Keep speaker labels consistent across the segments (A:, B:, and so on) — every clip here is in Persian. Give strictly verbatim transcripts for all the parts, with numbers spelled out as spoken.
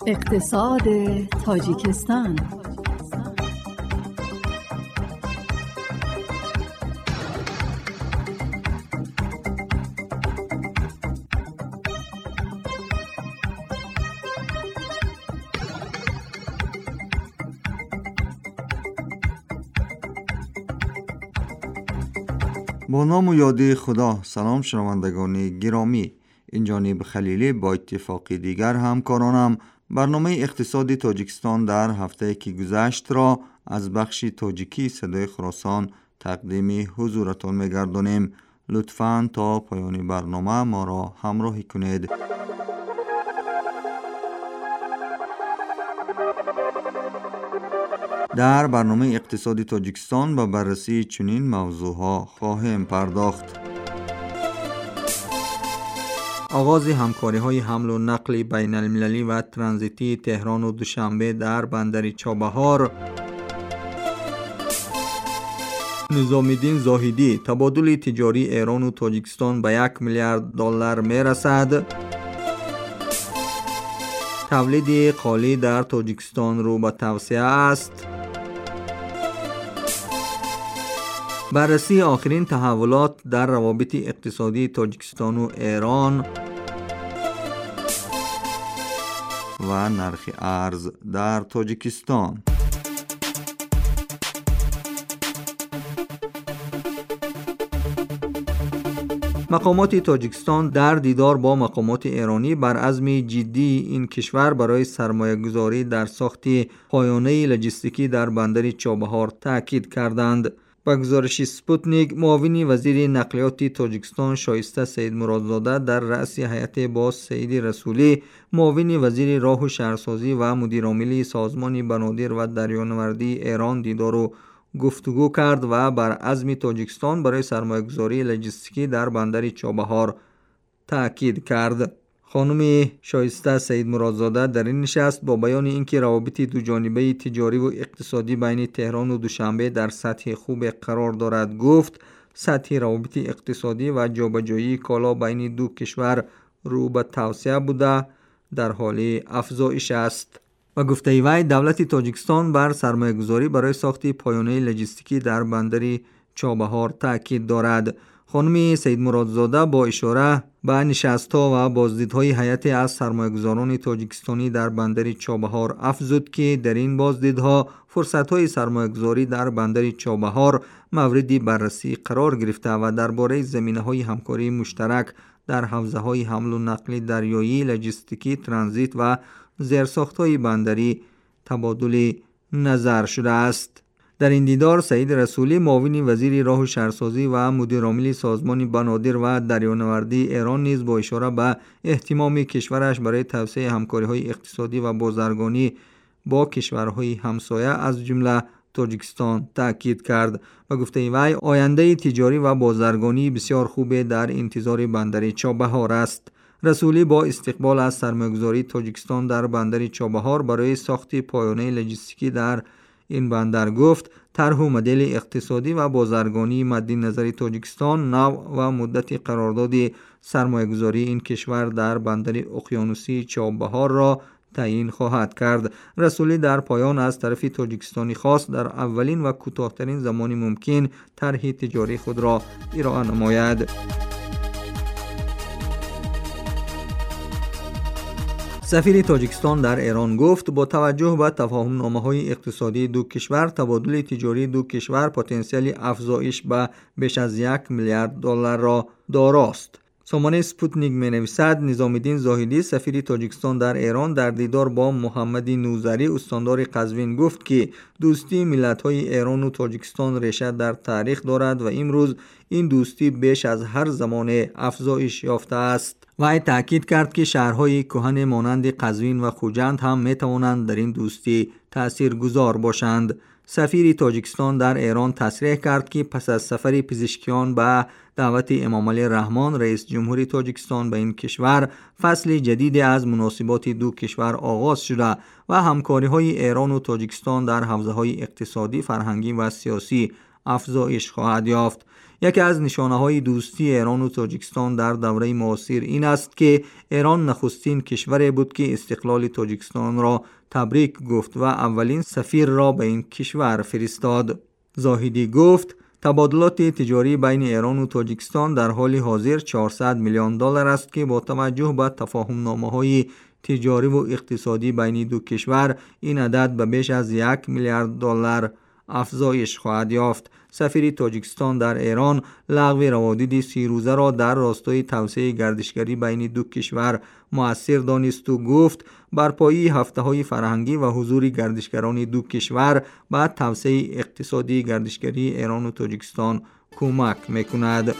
A: اقتصاد تاجیکستان.
B: با نام و یاد خدا. سلام شنوندگان گرامی، این جانب خلیلی با اتفاقی دیگر همکارانم برنامه اقتصاد تاجیکستان در هفته که گذشت را از بخش تاجیکی صدای خراسان تقدیم حضورتان می‌گردانیم. لطفاً تا پایان برنامه ما را همراهی کنید. در برنامه اقتصاد تاجیکستان به بررسی چنین موضوعها خواهیم پرداخت. آغاز همکاری‌های حمل و نقل بین المللی و ترانزیتی تهران و دوشنبه در بندر چابهار. نظام‌الدین زاهدی: تبادل تجاری ایران و تاجیکستان به یک میلیارد دلار می‌رسد. تولید قالی در تاجیکستان رو به توسعه است. بررسی آخرین تحولات در روابط اقتصادی تاجیکستان و ایران و نرخ ارز در تاجیکستان. مقامات تاجیکستان در دیدار با مقامات ایرانی بر عزم جدی این کشور برای سرمایه گذاری در ساخت پایانه لوجستیکی در بندر چابهار تاکید کردند. با گزارش سپوتنیک، معاون وزیر نقلیات تاجیکستان شایسته سید مرادزاده در رأس هیئت با سید رسولی، معاون وزیر راه و شهرسازی و مدیر عامل سازمان بنادر و دریانوردی ایران دیدار و گفتگو کرد و بر عزم تاجیکستان برای سرمایه‌گذاری لوجستیکی در بندر چابهار تاکید کرد. خانم شایسته سید مرادزاده در این نشست با بیان اینکه روابط دو جانبه تجاری و اقتصادی بین تهران و دوشنبه در سطح خوب قرار دارد گفت سطح روابط اقتصادی و جابجایی کالا بین دو کشور رو به توسعه بوده در حال افزایش است. و گفته وی دولت تاجیکستان بر سرمایه‌گذاری برای ساخت پایانه لوجستیکی در بندر چابهار تاکید دارد. خانم سید مرادزاده با اشاره به نشست‌ها و بازدیدهای هیئت از سرمایه‌گذاران تاجیکستانی در بندر چابهار افزود که در این بازدیدها فرصت‌های سرمایه‌گذاری در بندر چابهار مورد بررسی قرار گرفته و درباره زمینه‌های همکاری مشترک در حوزه‌های حمل و نقل دریایی، لوجستیکی، ترانزیت و زیرساخت‌های بندری تبادل نظر شده است. در این دیدار سید رسولی، معاون وزیر راه و شهرسازی و مدیر عامل سازمان بنادر و دریانوردی ایران نیز با اشاره به اهتمام کشورش برای توسعه همکاری‌های اقتصادی و بازرگانی با کشورهای همسایه از جمله تاجیکستان تاکید کرد و گفته وی آینده تجاری و بازرگانی بسیار خوب در انتظار بندر چابهار است. رسولی با استقبال از سرمایه‌گذاری تاجیکستان در بندر چابهار برای ساخت پایانه لوجستیکی در این بندر گفت طرح و مدل اقتصادی و بازرگانی مد نظر تاجیکستان نوع و مدت قرارداد سرمایه‌گذاری این کشور در بندر اقیانوسی چابهار را تعیین خواهد کرد. رسولی در پایان از طرف تاجیکستانی خواست در اولین و کوتاه‌ترین زمان ممکن طرح تجاری خود را ارائه نماید. سفیر تاجیکستان در ایران گفت با توجه به تفاهم نامه‌های اقتصادی دو کشور، تبادل تجاری دو کشور پتانسیل افزایش به بیش از یک میلیارد دلار را داراست. سامانه سپوتنیک می‌نویسد نظام‌الدین زاهدی سفیر تاجیکستان در ایران در دیدار با محمد نوذری استاندار قزوین گفت که دوستی ملت‌های ایران و تاجیکستان ریشه در تاریخ دارد و امروز این دوستی بیش از هر زمان افزایش یافته است. و تاکید کرد که شهرهای کهن مانند قزوین و خوجند هم می‌توانند در این دوستی تاثیرگذار باشند. سفیر تاجیکستان در ایران تصریح کرد که پس از سفر پزشکیان به دعوت امام علی رحمان رئیس جمهوری تاجیکستان به این کشور، فصل جدیدی از مناسبات دو کشور آغاز شده و همکاری‌های ایران و تاجیکستان در حوزه‌های اقتصادی، فرهنگی و سیاسی افزایش خواهد یافت. یکی از نشانه‌های دوستی ایران و تاجیکستان در دوره معاصر این است که ایران نخستین کشوری بود که استقلال تاجیکستان را تبریک گفت و اولین سفیر را به این کشور فرستاد. زاهدی گفت تبادلات تجاری بین ایران و تاجیکستان در حال حاضر چهارصد میلیون دلار است که با توجه به تفاهم‌نامه‌های تجاری و اقتصادی بین دو کشور این عدد به بیش از یک میلیارد دلار افزایش خواهد یافت. سفیر تاجیکستان در ایران لغو روابط سی روزه را در راستای توسعه گردشگری بین دو کشور مؤثر دانست و گفت برپایی هفته‌های فرهنگی و حضور گردشگران دو کشور به توسعه اقتصادی گردشگری ایران و تاجیکستان کمک می‌کند.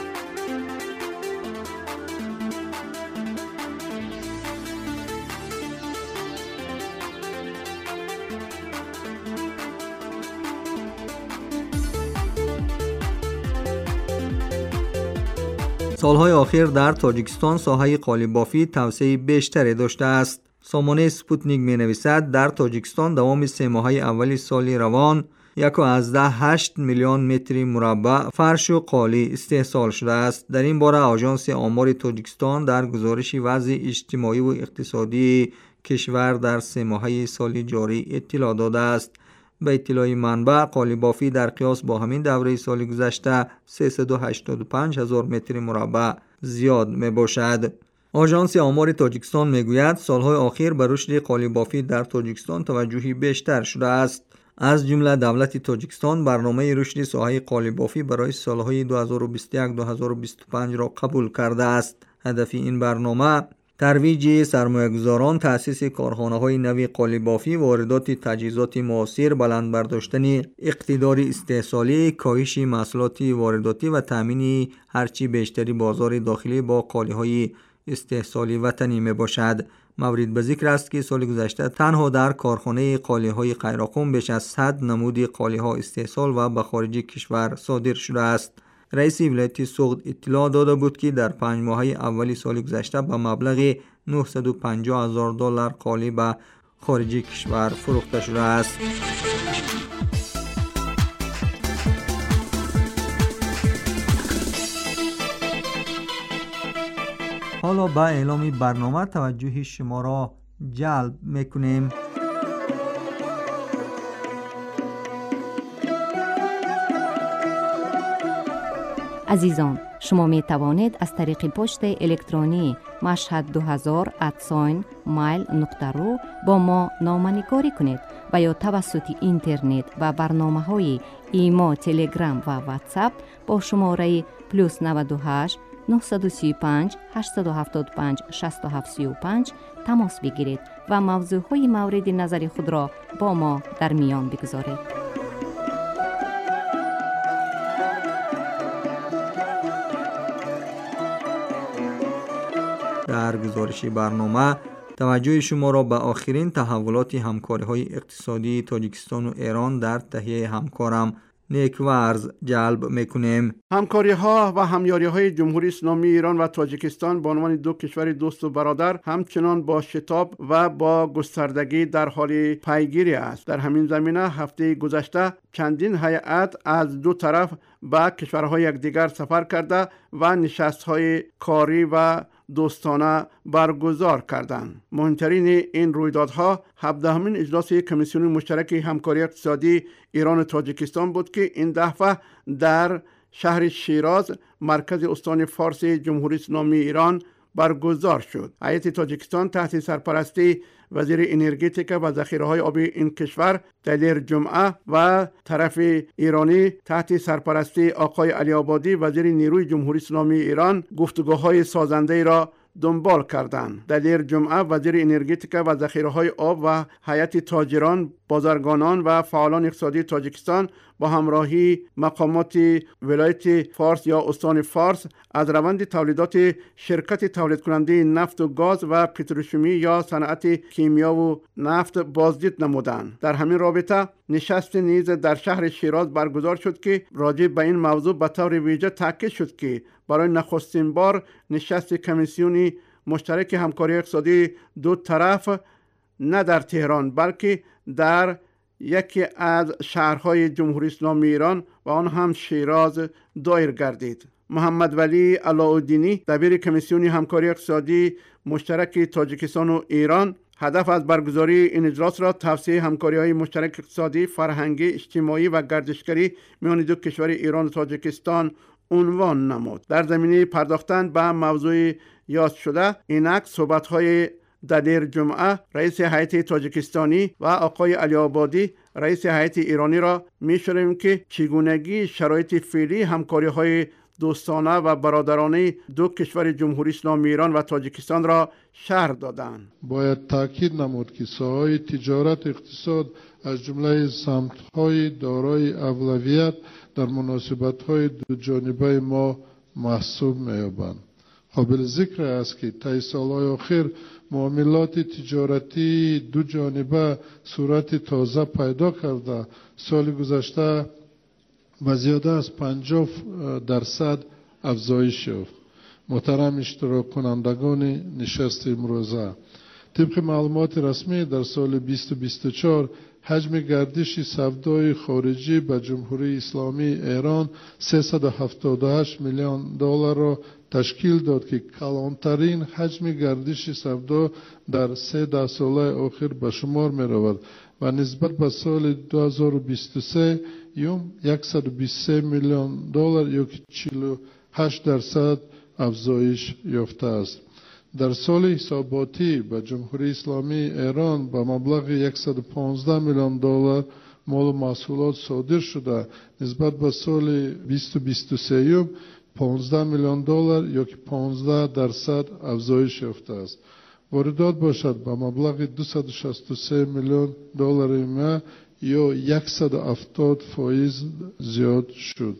B: سالهای اخیر در تاجیکستان ساحه قالیبافی توسعه بیشتری داشته است. سامانه سپوتنیک می نویسد در تاجیکستان دوام سه ماهه اول سال روان یک و از هشت میلیون متر مربع فرش و قالی استحصال شده است. در این باره آژانس آمار تاجیکستان در گزارش وضع اجتماعی و اقتصادی کشور در سه ماهه سال جاری اطلاع داده است. به اطلاع منبع قالیبافی در قیاس با همین دوره سال گذشته سیصد و هشتاد و پنج هزار متر مربع زیاد می باشد. آژانس آمار تاجیکستان می گوید سالهای اخیر به رشد قالیبافی در تاجیکستان توجهی بیشتر شده است. از جمله دولت تاجیکستان برنامه رشد ساحه قالیبافی برای سالهای دو هزار و بیست و یک تا دو هزار و بیست و پنج را قبول کرده است. هدف این برنامه ترویج سرمایه‌گذاران، تأسیس کارخانه‌های نوی قالیبافی، واردات تجهیزات معاصر، بلند برداشتن اقتدار استحصالی، کاهش محصولات وارداتی و تامین هرچی بیشتری بازار داخلی با قالی‌های استحصالی وطنی میباشد. مورد به ذکر است که سال گذشته تنها در کارخانه قالی‌های خیراخون بیش از صد نمود قالی‌ها استحصال و به خارج کشور صادر شده است. رئیس ولایت سوغد اطلاع داده بود که در پنج ماهه اولی سال گذشته به مبلغ نهصد و پنجاه هزار دلار قالی به خارج کشور فروخته شده است. حالا به اعلام برنامه توجه شما را جلب میکنیم.
C: عزیزان، شما می توانید از طریق پست الکترونی مشهد دو هزار ات ساین مایل نقطه رو با ما نامه‌نگاری کنید و یا توسط اینترنت و برنامه‌های ایما، تلگرام و واتساپ با شماره پلوس نود و هشت نهصد و سی و پنج هشتصد و هفتاد و پنج شصت و هفت سی و پنج تماس بگیرید و موضوعهای مورد نظر خود را با ما در میان بگذارید.
B: در گزارش برنامه توجه شما را به آخرین تحولات همکاری‌های اقتصادی تاجیکستان و ایران در تهیه همکارم نیکورز جلب میکنیم.
D: همکاری‌ها و همیاری‌های جمهوری اسلامی ایران و تاجیکستان به عنوان دو کشور دوست و برادر همچنان با شتاب و با گستردگی در حال پیگیری است. در همین زمینه هفته گذشته چندین هیئت از دو طرف به کشورهای یکدیگر سفر کرده و نشست‌های کاری و دوستانه برگزار کردند. مهمترین این رویدادها هفدهمین اجلاس کمیسیون مشترک همکاری اقتصادی ایران و تاجیکستان بود که این دفعه در شهر شیراز مرکز استان فارس جمهوری اسلامی ایران برگزار شد. هیئت تاجیکستان تحت سرپرستی وزیر انرژتیک و ذخیره‌های آبی این کشور دلیر جمعه و طرف ایرانی تحت سرپرستی آقای علی آبادی وزیر نیروی جمهوری اسلامی ایران گفتگوهای سازنده را دنبال کردند. دلیر جمعه وزیر انرژتیک و ذخیره‌های آب و هیئت تاجران، بازرگانان و فعالان اقتصادی تاجیکستان با همراهی مقامات ولایت فارس یا استان فارس از روند تولیدات شرکت تولید کننده نفت و گاز و پتروشیمی یا صنعت کیمیا و نفت بازدید نمودند. در همین رابطه نشست نیز در شهر شیراز برگزار شد که راجع به این موضوع به طور ویژه تاکید شد که برای نخستین بار نشست کمیسیون مشترک همکاری اقتصادی دو طرف نه در تهران بلکه در یکی از شهرهای جمهوری اسلامی ایران و آن هم شیراز دایر گردید. محمد ولی علاءالدینی دبیر کمیسیون همکاری اقتصادی مشترک تاجیکستان و ایران هدف از برگزاری این اجلاس را توسعه همکاری‌های مشترک اقتصادی، فرهنگی، اجتماعی و گردشگری میان دو کشور ایران و تاجیکستان عنوان نمود. در زمینه پرداختن به موضوع یاد شده، اینک صحبت‌های دلیر جمعه رئیس هیئت تاجیکستانی و آقای علی آبادی رئیس هیئت ایرانی را می‌شنویم که چگونگی شرایط فعلی همکاری‌های دوستانه و برادرانه دو کشور جمهوری اسلامی ایران و تاجیکستان را شرح دادند.
E: باید تاکید نمود که ساحه تجارت اقتصاد از جمله سمت‌های دارای اولویت در مناسبت‌های دو جانبه ما محسوب می‌یابند. قابل ذکر است که طی سال‌های اخیر معاملات تجارتی دو جانبه صورت تازه پیدا کرده. سال گذشته و زیاده از پنجاه درصد افزایش یافت. محترم اشتراک کنندگان نشست امروزه، طبق معلومات رسمی در سال بیست و بیست و چهار حجم گردش سودای خارجی به جمهوری اسلامی ایران سیصد و هفتاد و هشت میلیون دلار را تشکیل داد که کلانترین حجم گردش سودا در سه ده ساله اخیر به شمار می رود و نسبت به سال دو هزار و بیست و سه یوم صد و بیست و سه میلیون دلار یا چهل و هشت درصد افزایش یافته است. در سال حساباتی به جمهوری اسلامی ایران به مبلغ صد و پانزده میلیون دلار مال و محصولات صادر شده، نسبت به سال بیست و بیست و سه یوم پانزده میلیون دلار یا که پانزده درصد افزایش یافته است. واردات باشد به مبلغ دویست و شصت و سه میلیون دلار ما یا صد و هفتاد فایز زیاد شد.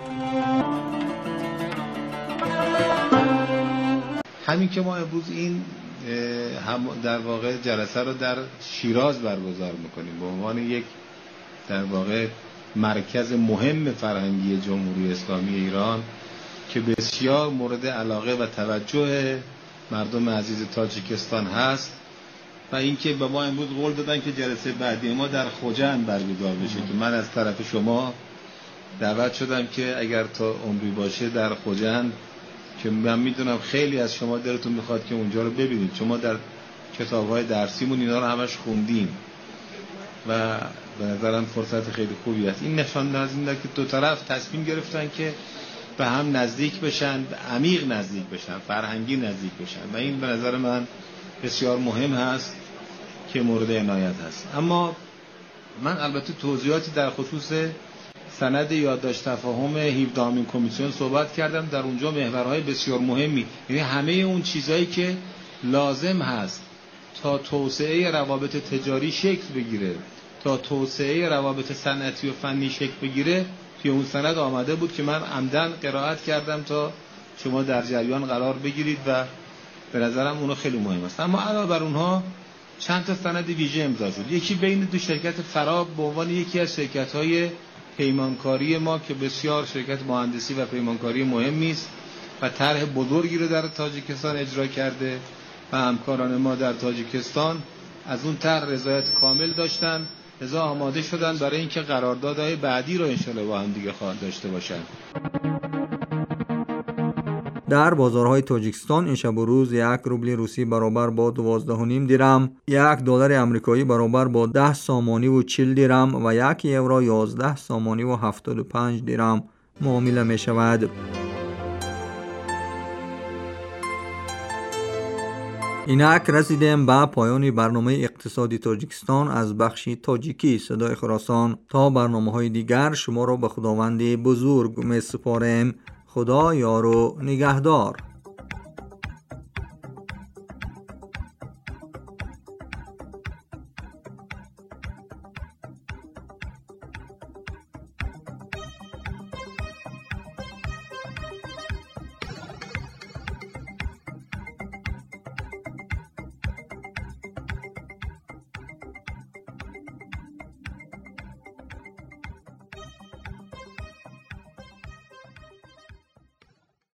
F: همین که ما امروز این در واقع جلسه رو در شیراز برگزار میکنیم به عنوان یک در واقع مرکز مهم فرهنگی جمهوری اسلامی ایران که بسیار مورد علاقه و توجه مردم عزیز تاجیکستان هست و اینکه به ما امروز قول دادن که جلسه بعدی ما در خوجند برگزار بشه که من از طرف شما دعوت شدم که اگر تا عمری باشه در خوجند، که من میدونم خیلی از شما دلتون میخواد که اونجا رو ببینید، شما در کتاب‌های درسیمون اینا رو همش خوندیم و به نظرم فرصت خیلی خوبی است. این نشان از این که دو طرف تصمیم گرفتن که به هم نزدیک بشن، عمیق نزدیک بشن، فرهنگی نزدیک بشن و این به نظر من بسیار مهم هست که مورد عنایت هست. اما من البته توضیحاتی در خصوص سند یادداشت تفاهم هفدهمین کمیسیون صحبت کردم. در اونجا محورهای بسیار مهمی، یعنی همه اون چیزایی که لازم هست تا توسعه روابط تجاری شکل بگیره، تا توسعه روابط صنعتی و فنی شکل بگیره، توی اون سند آمده بود که من عمدن قرائت کردم تا شما در جریان قرار بگیرید و به نظرم اونها خیلی مهم است. اما علاوه بر اونها چند تا سند ویژه امضا شد. یکی بین دو شرکت فراب به عنوان یکی از شرکت‌های پیمانکاری ما که بسیار شرکت مهندسی و پیمانکاری مهمی است و طرح بزرگی رو در تاجیکستان اجرا کرده و همکاران ما در تاجیکستان از اون طرح رضایت کامل داشتن، لذا آماده شدن برای اینکه قراردادهای بعدی رو انشالله با هم دیگه خواهد داشته باشن.
B: در بازارهای تاجیکستان این شب و روز یک روبل روسی برابر با دوازده و نیم درم، یک دلار آمریکایی برابر با ده سامانی و چهل درم و یک یورو یازده سامانی و هفتاد و پنج درم معامله می شود. اینک رسیدیم به پایان برنامه اقتصادی تاجیکستان از بخش تاجیکی صدای خراسان. تا برنامه های دیگر شما را به خداوند بزرگ می سپاریم. خدا یار و نگهدار.